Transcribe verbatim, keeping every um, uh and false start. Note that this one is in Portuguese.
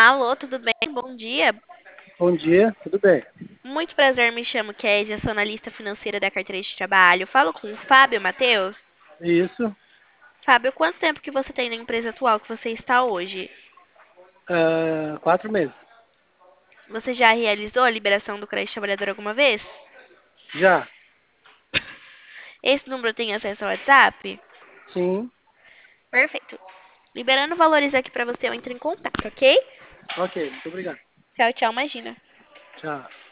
Alô, tudo bem? Bom dia. Bom dia, tudo bem? Muito prazer, me chamo Kézia, sou analista financeira da carteira de trabalho. Falo com o Fábio Matheus. Isso, Fábio, quanto tempo que você tem na empresa atual que você está hoje? ah, quatro meses. Você já realizou a liberação do crédito trabalhador alguma vez? Já? Esse número tem acesso ao WhatsApp? Sim, Perfeito. Liberando valores aqui para você, eu entro em contato, ok? ok, muito obrigado. Tchau, tchau, imagina. Tchau.